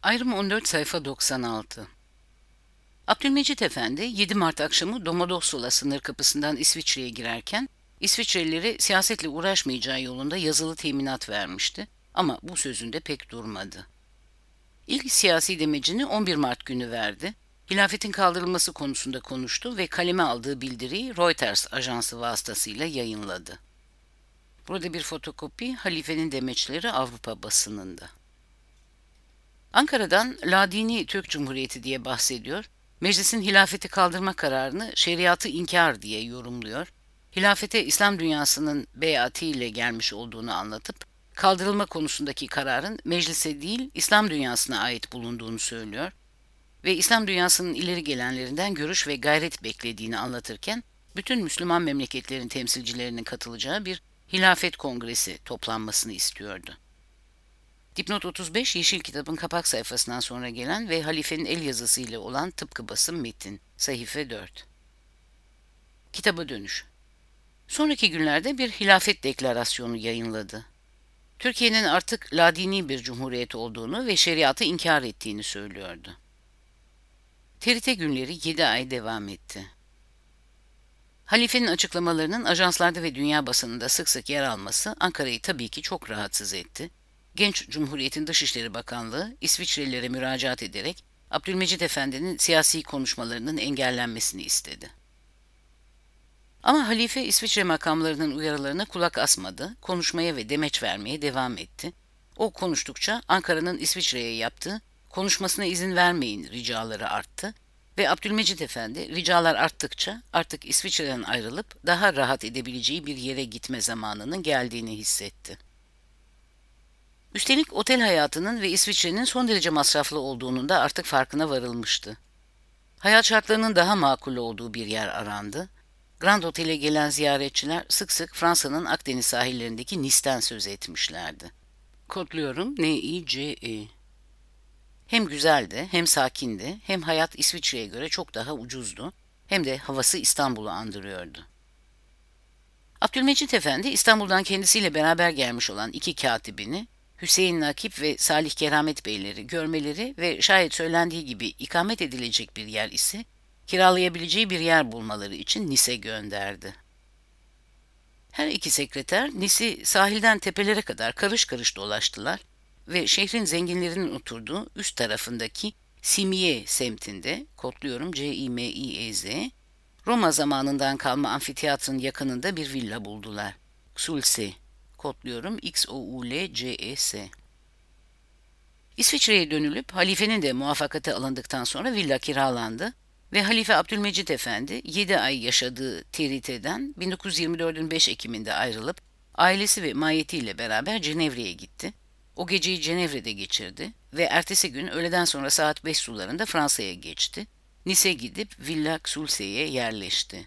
Ayrım 14 sayfa 96. Abdülmecit Efendi 7 Mart akşamı Domodossola sınır kapısından İsviçre'ye girerken İsviçrelilere siyasetle uğraşmayacağı yolunda yazılı teminat vermişti ama bu sözünde pek durmadı. İlk siyasi demecini 11 Mart günü verdi. Hilafetin kaldırılması konusunda konuştu ve kaleme aldığı bildiriyi Reuters ajansı vasıtasıyla yayınladı. Burada bir fotokopi halifenin demeçleri Avrupa basınında. Ankara'dan Ladini Türk Cumhuriyeti diye bahsediyor, meclisin hilafeti kaldırma kararını şeriatı inkar diye yorumluyor, hilafete İslam dünyasının beyatiyle gelmiş olduğunu anlatıp, kaldırılma konusundaki kararın meclise değil İslam dünyasına ait bulunduğunu söylüyor ve İslam dünyasının ileri gelenlerinden görüş ve gayret beklediğini anlatırken, bütün Müslüman memleketlerin temsilcilerinin katılacağı bir hilafet kongresi toplanmasını istiyordu. Dipnot 35 Yeşil Kitab'ın kapak sayfasından sonra gelen ve halifenin el yazısıyla olan tıpkı basım metin. Sayfa 4. Kitaba dönüş. Sonraki günlerde bir hilafet deklarasyonu yayınladı. Türkiye'nin artık ladini bir cumhuriyet olduğunu ve şeriatı inkar ettiğini söylüyordu. TRT günleri 7 ay devam etti. Halifenin açıklamalarının ajanslarda ve dünya basınında sık sık yer alması Ankara'yı tabii ki çok rahatsız etti. Genç Cumhuriyet'in Dışişleri Bakanlığı İsviçrelilere müracaat ederek Abdülmecit Efendi'nin siyasi konuşmalarının engellenmesini istedi. Ama halife İsviçre makamlarının uyarılarına kulak asmadı, konuşmaya ve demeç vermeye devam etti. O konuştukça Ankara'nın İsviçre'ye yaptığı konuşmasına izin vermeyin ricaları arttı ve Abdülmecit Efendi ricalar arttıkça artık İsviçre'den ayrılıp daha rahat edebileceği bir yere gitme zamanının geldiğini hissetti. Üstelik otel hayatının ve İsviçre'nin son derece masraflı olduğunun da artık farkına varılmıştı. Hayat şartlarının daha makul olduğu bir yer arandı. Grand Otel'e gelen ziyaretçiler sık sık Fransa'nın Akdeniz sahillerindeki Nice'ten söz etmişlerdi. Kodluyorum Nice. Hem güzeldi, hem sakindi, hem hayat İsviçre'ye göre çok daha ucuzdu, hem de havası İstanbul'u andırıyordu. Abdülmecit Efendi İstanbul'dan kendisiyle beraber gelmiş olan iki katibini, Hüseyin Nakip ve Salih Keramet Beyleri görmeleri ve şayet söylendiği gibi ikamet edilecek bir yer ise kiralayabileceği bir yer bulmaları için Nice gönderdi. Her iki sekreter Nice'i sahilden tepelere kadar karış karış dolaştılar ve şehrin zenginlerinin oturduğu üst tarafındaki Cimiez semtinde, kodluyorum Cimiez, Roma zamanından kalma amfiteyatronun yakınında bir villa buldular. Xulce, kodluyorum Xoulces. İsviçre'ye dönülüp halifenin de muvaffakati alındıktan sonra villa kiralandı ve Halife Abdülmecit Efendi 7 ay yaşadığı TRT'den 1924'ün 5 Ekim'inde ayrılıp ailesi ve mahiyetiyle beraber Cenevre'ye gitti. O geceyi Cenevre'de geçirdi ve ertesi gün öğleden sonra saat 5 sularında Fransa'ya geçti. Nice'e gidip Villa Xulce'ye yerleşti.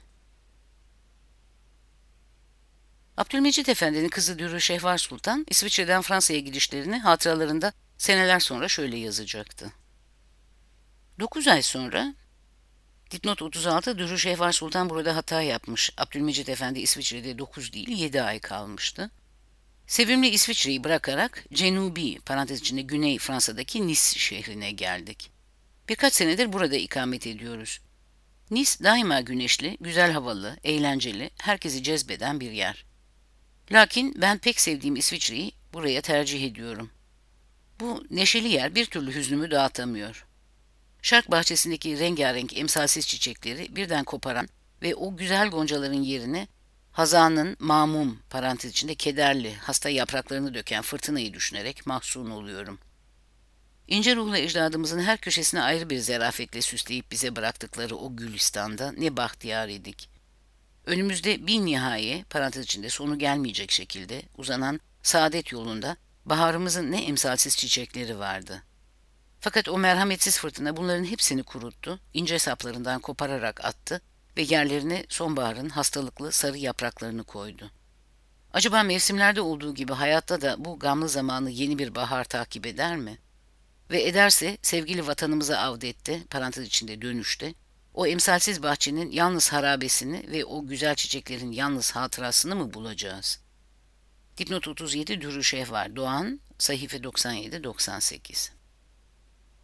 Abdülmecit Efendi'nin kızı Dürü Şehvar Sultan, İsviçre'den Fransa'ya gidişlerini hatıralarında seneler sonra şöyle yazacaktı. 9 ay sonra, dipnot 36, Dürü Şehvar Sultan burada hata yapmış. Abdülmecit Efendi İsviçre'de 9 değil 7 ay kalmıştı. Sevimli İsviçre'yi bırakarak Cenubi, parantez içinde Güney Fransa'daki Nice şehrine geldik. Birkaç senedir burada ikamet ediyoruz. Nice daima güneşli, güzel havalı, eğlenceli, herkesi cezbeden bir yer. Lakin ben pek sevdiğim İsviçre'yi buraya tercih ediyorum. Bu neşeli yer bir türlü hüznümü dağıtamıyor. Şark bahçesindeki rengarenk emsalsiz çiçekleri birden koparan ve o güzel goncaların yerine hazanın mamum, parantez içinde kederli, hasta yapraklarını döken fırtınayı düşünerek mahzun oluyorum. İnce ruhlu ecdadımızın her köşesine ayrı bir zerafetle süsleyip bize bıraktıkları o Gülistan'da ne bahtiyar idik. Önümüzde bir nihaye, parantez içinde sonu gelmeyecek şekilde uzanan saadet yolunda baharımızın ne emsalsiz çiçekleri vardı. Fakat o merhametsiz fırtına bunların hepsini kuruttu, ince saplarından kopararak attı ve yerlerine sonbaharın hastalıklı sarı yapraklarını koydu. Acaba mevsimlerde olduğu gibi hayatta da bu gamlı zamanı yeni bir bahar takip eder mi? Ve ederse sevgili vatanımıza avdette, parantez içinde dönüşte, o emsalsiz bahçenin yalnız harabesini ve o güzel çiçeklerin yalnız hatırasını mı bulacağız? Dipnot 37 Dürü Şehvar Doğan, sayfa 97-98.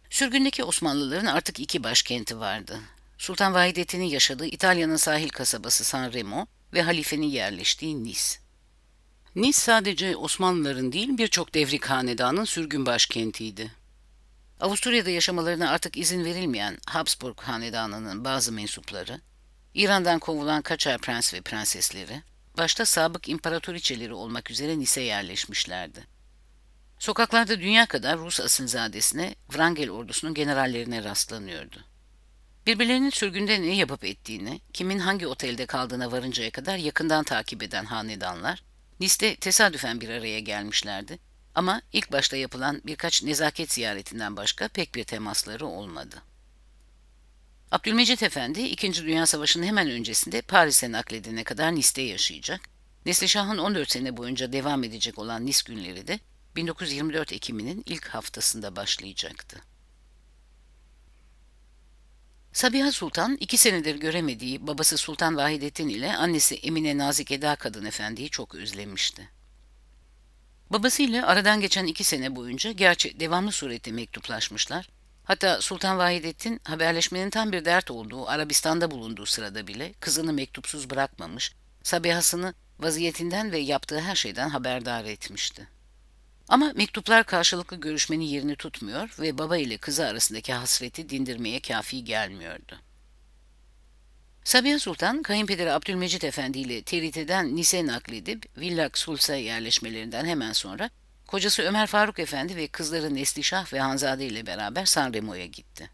Sürgündeki Osmanlıların artık iki başkenti vardı. Sultan Vahidettin'in yaşadığı İtalya'nın sahil kasabası San Remo ve halifenin yerleştiği Nice. Nice sadece Osmanlıların değil birçok devrik hanedanın sürgün başkentiydi. Avusturya'da yaşamalarına artık izin verilmeyen Habsburg hanedanının bazı mensupları, İran'dan kovulan Kaçar prens ve prensesleri, başta sabık imparatoriçeleri olmak üzere Nice'e yerleşmişlerdi. Sokaklarda dünya kadar Rus asilzadesine, Wrangel ordusunun generallerine rastlanıyordu. Birbirlerinin sürgünde ne yapıp ettiğini, kimin hangi otelde kaldığına varıncaya kadar yakından takip eden hanedanlar, Nice'de tesadüfen bir araya gelmişlerdi ama ilk başta yapılan birkaç nezaket ziyaretinden başka pek bir temasları olmadı. Abdülmecit Efendi, İkinci Dünya Savaşı'nın hemen öncesinde Paris'e nakledene kadar Nice'de yaşayacak, Neslişah'ın 14 sene boyunca devam edecek olan Nice günleri de 1924 Ekim'inin ilk haftasında başlayacaktı. Sabiha Sultan, 2 senedir göremediği babası Sultan Vahidettin ile annesi Emine Nazik Eda Kadın Efendi'yi çok özlemişti. Babasıyla aradan geçen 2 sene boyunca gerçi devamlı surette mektuplaşmışlar, hatta Sultan Vahidettin haberleşmenin tam bir dert olduğu Arabistan'da bulunduğu sırada bile kızını mektupsuz bırakmamış, Sabiha'sını vaziyetinden ve yaptığı her şeyden haberdar etmişti. Ama mektuplar karşılıklı görüşmenin yerini tutmuyor ve baba ile kızı arasındaki hasreti dindirmeye kafi gelmiyordu. Sabiha Sultan, kayınpederi Abdülmecit Efendi ile Terit'ten Nice'e nakledip Villa Sulsa yerleşmelerinden hemen sonra kocası Ömer Faruk Efendi ve kızları Neslişah ve Hanzade ile beraber Sanremo'ya gitti.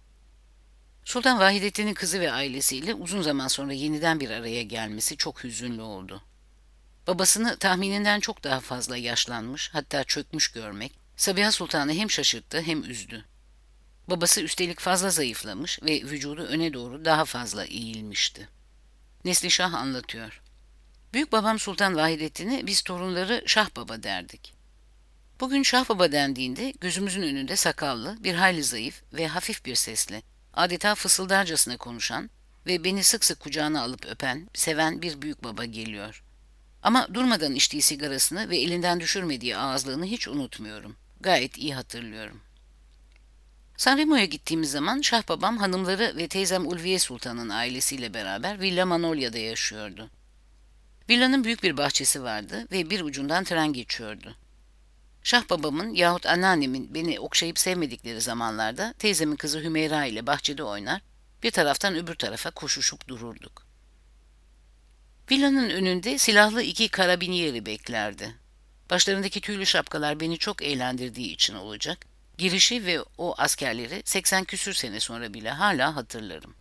Sultan Vahidettin'in kızı ve ailesiyle uzun zaman sonra yeniden bir araya gelmesi çok hüzünlü oldu. Babasını tahmininden çok daha fazla yaşlanmış, hatta çökmüş görmek, Sabiha Sultan'ı hem şaşırttı hem üzdü. Babası üstelik fazla zayıflamış ve vücudu öne doğru daha fazla eğilmişti. Neslişah anlatıyor. Büyük babam Sultan Vahidettin'e biz torunları Şah Baba derdik. Bugün Şah Baba dendiğinde gözümüzün önünde sakallı, bir hayli zayıf ve hafif bir sesle, adeta fısıldarcasına konuşan ve beni sık sık kucağına alıp öpen, seven bir büyük baba geliyor. Ama durmadan içtiği sigarasını ve elinden düşürmediği ağızlığını hiç unutmuyorum. Gayet iyi hatırlıyorum. Sanremo'ya gittiğimiz zaman Şah babam hanımları ve teyzem Ulviye Sultan'ın ailesiyle beraber Villa Manolya'da yaşıyordu. Villanın büyük bir bahçesi vardı ve bir ucundan tren geçiyordu. Şah babamın yahut anneannemin beni okşayıp sevmedikleri zamanlarda teyzemin kızı Hümeyra ile bahçede oynar, bir taraftan öbür tarafa koşuşup dururduk. Villanın önünde silahlı 2 karabiniyeri beklerdi. Başlarındaki tüylü şapkalar beni çok eğlendirdiği için olacak, girişi ve o askerleri 80 küsür sene sonra bile hala hatırlarım.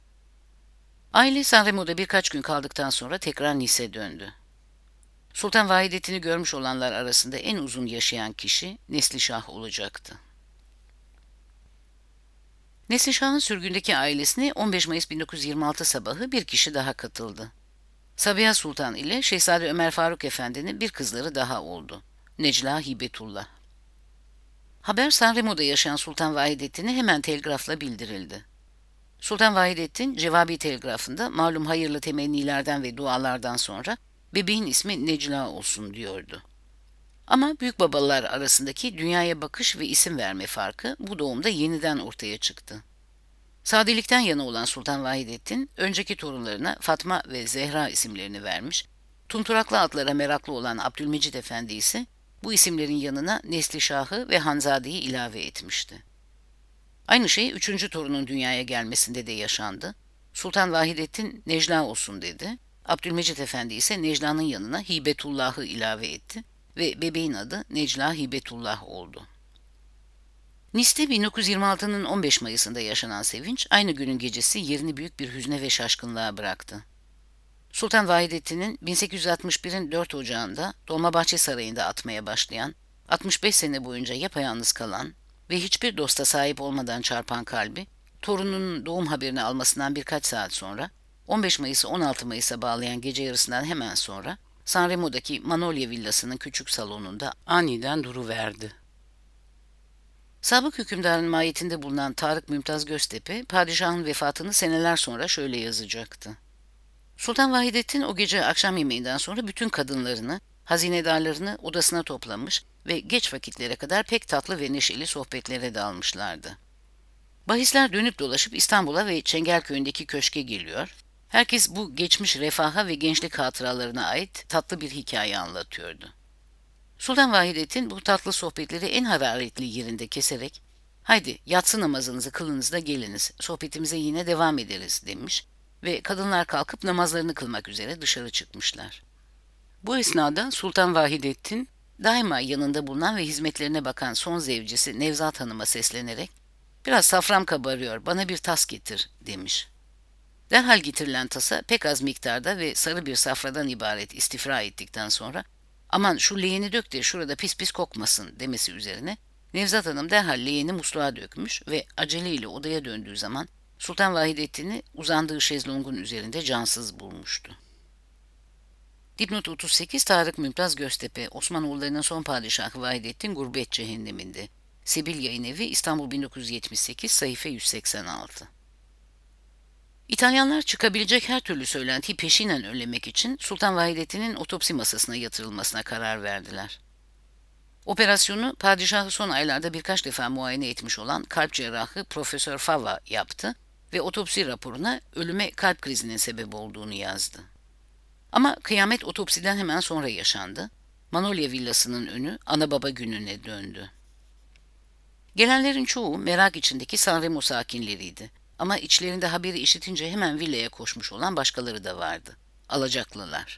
Aile Sanremo'da birkaç gün kaldıktan sonra tekrar Nice'e döndü. Sultan Vahidettin'i görmüş olanlar arasında en uzun yaşayan kişi Neslişah olacaktı. Neslişah'ın sürgündeki ailesine 15 Mayıs 1926 sabahı bir kişi daha katıldı. Sabiha Sultan ile Şehzade Ömer Faruk Efendi'nin bir kızları daha oldu. Necla Hibetullah. Haber Sanremo'da yaşayan Sultan Vahidettin'e hemen telgrafla bildirildi. Sultan Vahidettin cevabi telgrafında malum hayırlı temennilerden ve dualardan sonra bebeğin ismi Necla olsun diyordu. Ama büyük babalar arasındaki dünyaya bakış ve isim verme farkı bu doğumda yeniden ortaya çıktı. Sadelikten yana olan Sultan Vahidettin, önceki torunlarına Fatma ve Zehra isimlerini vermiş, tunturaklı atlara meraklı olan Abdülmecit Efendi ise bu isimlerin yanına Neslişah'ı ve Hanzade'yi ilave etmişti. Aynı şey 3. torunun dünyaya gelmesinde de yaşandı. Sultan Vahidettin Necla olsun dedi, Abdülmecit Efendi ise Necla'nın yanına Hibetullah'ı ilave etti ve bebeğin adı Necla Hibetullah oldu. Nice'de 1926'nın 15 Mayıs'ında yaşanan sevinç, aynı günün gecesi yerini büyük bir hüzne ve şaşkınlığa bıraktı. Sultan Vahidettin'in 1861'in 4 Ocağı'nda Dolmabahçe Sarayı'nda atmaya başlayan, 65 sene boyunca yapayalnız kalan ve hiçbir dosta sahip olmadan çarpan kalbi, torununun doğum haberini almasından birkaç saat sonra, 15 Mayıs'ı 16 Mayıs'a bağlayan gece yarısından hemen sonra, Sanremo'daki Manolya Villası'nın küçük salonunda aniden duruverdi. Sabık hükümdarın mahiyetinde bulunan Tarık Mümtaz Göztepe, padişahın vefatını seneler sonra şöyle yazacaktı. Sultan Vahidettin o gece akşam yemeğinden sonra bütün kadınlarını, hazinedarlarını odasına toplamış ve geç vakitlere kadar pek tatlı ve neşeli sohbetlere dalmışlardı. Bahisler dönüp dolaşıp İstanbul'a ve Çengelköy'ündeki köşke geliyor. Herkes bu geçmiş refaha ve gençlik hatıralarına ait tatlı bir hikaye anlatıyordu. Sultan Vahidettin bu tatlı sohbetleri en hararetli yerinde keserek "Haydi yatsı namazınızı kılınız da geliniz, sohbetimize yine devam ederiz." demiş ve kadınlar kalkıp namazlarını kılmak üzere dışarı çıkmışlar. Bu esnada Sultan Vahidettin daima yanında bulunan ve hizmetlerine bakan son zevcesi Nevzat Hanım'a seslenerek "Biraz safram kabarıyor, bana bir tas getir." demiş. Derhal getirilen tasa pek az miktarda ve sarı bir safradan ibaret istifra ettikten sonra "Aman şu leğeni dök de şurada pis pis kokmasın." demesi üzerine Nevzat Hanım derhal leğeni musluğa dökmüş ve aceleyle odaya döndüğü zaman Sultan Vahidettin'i uzandığı şezlongun üzerinde cansız bulmuştu. Dipnot 38 Tarık Mümtaz Göztepe, Osmanoğullarının son padişahı Vahidettin Gurbet Cehenneminde. Sebil Yayınevi, İstanbul 1978, sayfa 186. İtalyanlar çıkabilecek her türlü söylentiyi peşinen önlemek için Sultan Vahidettin'in otopsi masasına yatırılmasına karar verdiler. Operasyonu padişahı son aylarda birkaç defa muayene etmiş olan kalp cerrahı Profesör Fava yaptı ve otopsi raporuna ölüme kalp krizinin sebep olduğunu yazdı. Ama kıyamet otopsiden hemen sonra yaşandı. Manolya villasının önü ana baba gününe döndü. Gelenlerin çoğu merak içindeki Sanremo sakinleriydi. Ama içlerinde haberi işitince hemen villaya koşmuş olan başkaları da vardı. Alacaklılar.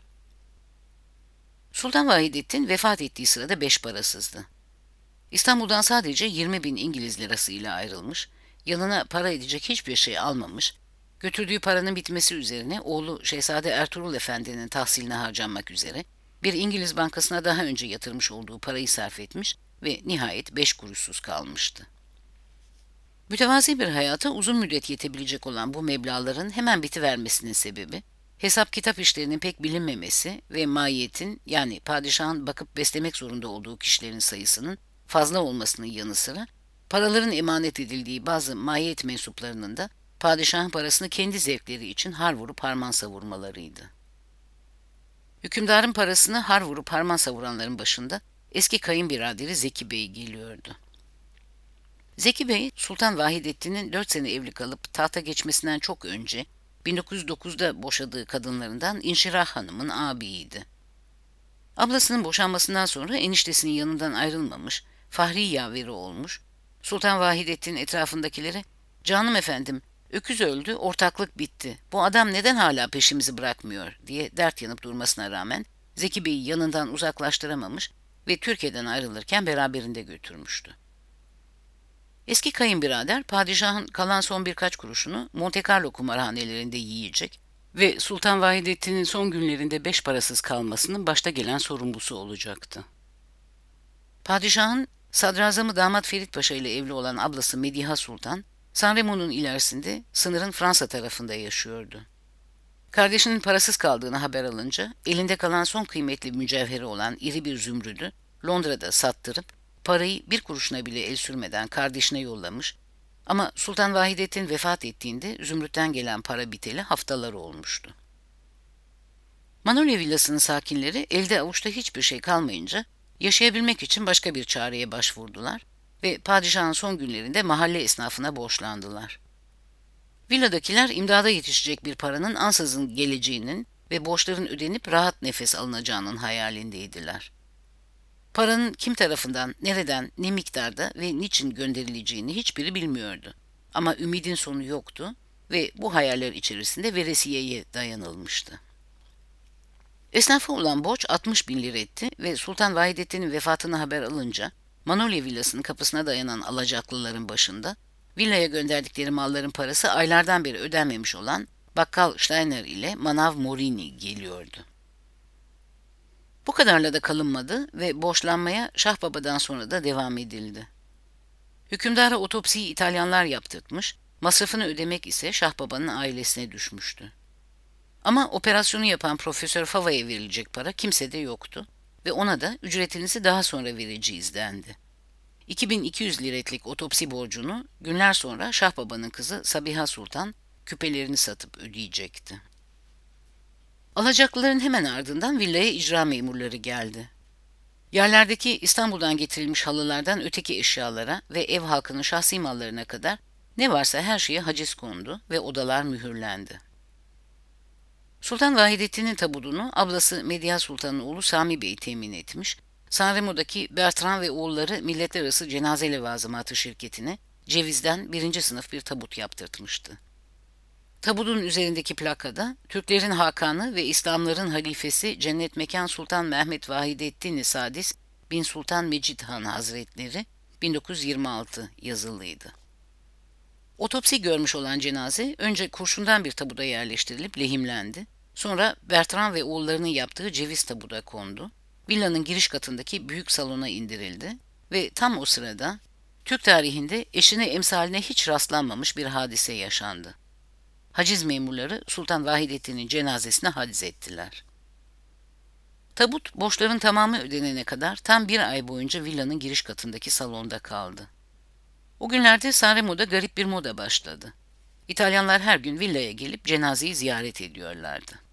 Sultan Vahidettin vefat ettiği sırada 5 parasızdı. İstanbul'dan sadece 20.000 İngiliz lirası ile ayrılmış, yanına para edecek hiçbir şey almamış, götürdüğü paranın bitmesi üzerine oğlu Şehzade Ertuğrul Efendi'nin tahsiline harcanmak üzere bir İngiliz bankasına daha önce yatırmış olduğu parayı sarf etmiş ve nihayet 5 kuruşsuz kalmıştı. Mütevazi bir hayata uzun müddet yetebilecek olan bu meblağların hemen bitivermesinin sebebi, hesap kitap işlerinin pek bilinmemesi ve maiyetin yani padişahın bakıp beslemek zorunda olduğu kişilerin sayısının fazla olmasının yanı sıra, paraların emanet edildiği bazı maiyet mensuplarının da padişahın parasını kendi zevkleri için har vurup harman savurmalarıydı. Hükümdarın parasını har vurup harman savuranların başında eski kayınbiraderi Zeki Bey geliyordu. Zeki Bey, Sultan Vahidettin'in 4 sene evli kalıp tahta geçmesinden çok önce 1909'da boşadığı kadınlarından İnşirah Hanım'ın ağabeyiydi. Ablasının boşanmasından sonra eniştesinin yanından ayrılmamış, fahri yaveri olmuş, Sultan Vahidettin etrafındakilere "Canım efendim, öküz öldü, ortaklık bitti. Bu adam neden hala peşimizi bırakmıyor?" diye dert yanıp durmasına rağmen Zeki Bey'i yanından uzaklaştıramamış ve Türkiye'den ayrılırken beraberinde götürmüştü. Eski kayınbirader padişahın kalan son birkaç kuruşunu Monte Carlo kumarhanelerinde yiyecek ve Sultan Vahidettin'in son günlerinde 5 parasız kalmasının başta gelen sorumlusu olacaktı. Padişahın sadrazamı damat Ferit Paşa ile evli olan ablası Mediha Sultan, Sanremo'nun ilerisinde sınırın Fransa tarafında yaşıyordu. Kardeşinin parasız kaldığını haber alınca elinde kalan son kıymetli mücevheri olan iri bir zümrüdü Londra'da sattırıp parayı bir kuruşuna bile el sürmeden kardeşine yollamış ama Sultan Vahidettin vefat ettiğinde zümrütten gelen para biteli haftalar olmuştu. Manolya villasının sakinleri elde avuçta hiçbir şey kalmayınca yaşayabilmek için başka bir çareye başvurdular ve padişahın son günlerinde mahalle esnafına borçlandılar. Villadakiler imdada yetişecek bir paranın ansızın geleceğinin ve borçların ödenip rahat nefes alınacağının hayalindeydiler. Paranın kim tarafından, nereden, ne miktarda ve niçin gönderileceğini hiçbiri bilmiyordu. Ama ümidin sonu yoktu ve bu hayaller içerisinde veresiyeye dayanılmıştı. Esnafa olan borç 60.000 lira etti ve Sultan Vahidettin'in vefatını haber alınca Manolya villasının kapısına dayanan alacaklıların başında villaya gönderdikleri malların parası aylardan beri ödenmemiş olan Bakkal Steiner ile Manav Morini geliyordu. Bu kadarla da kalınmadı ve borçlanmaya Şah Baba'dan sonra da devam edildi. Hükümdara otopsiyi İtalyanlar yaptırtmış, masrafını ödemek ise Şah Baba'nın ailesine düşmüştü. Ama operasyonu yapan Profesör Fava'ya verilecek para kimsede yoktu ve ona da ücretinizi daha sonra vereceğiz dendi. 2200 liretlik otopsi borcunu günler sonra Şah Baba'nın kızı Sabiha Sultan küpelerini satıp ödeyecekti. Alacaklıların hemen ardından villaya icra memurları geldi. Yerlerdeki İstanbul'dan getirilmiş halılardan öteki eşyalara ve ev halkının şahsi mallarına kadar Ne varsa her şeye haciz kondu ve odalar mühürlendi. Sultan Vahidettin'in tabutunu ablası Medya Sultan'ın oğlu Sami Bey temin etmiş, Sanremo'daki Bertrand ve oğulları Milletler Arası Cenaze Levazımatı şirketine cevizden 1. sınıf bir tabut yaptırtmıştı. Tabutun üzerindeki plakada Türklerin Hakanı ve İslamların halifesi Cennet Mekan Sultan Mehmet Vahidettin Sadis bin Sultan Mecid Han Hazretleri 1926 yazılıydı. Otopsi görmüş olan cenaze önce kurşundan bir tabuda yerleştirilip lehimlendi. Sonra Bertrand ve oğullarının yaptığı ceviz tabuda kondu. Villanın giriş katındaki büyük salona indirildi ve tam o sırada Türk tarihinde eşine emsaline hiç rastlanmamış bir hadise yaşandı. Haciz memurları Sultan Vahidettin'in cenazesine haciz ettiler. Tabut borçların tamamı ödenene kadar tam 1 ay boyunca villanın giriş katındaki salonda kaldı. O günlerde Sanremo'da garip bir moda başladı. İtalyanlar her gün villaya gelip cenazeyi ziyaret ediyorlardı.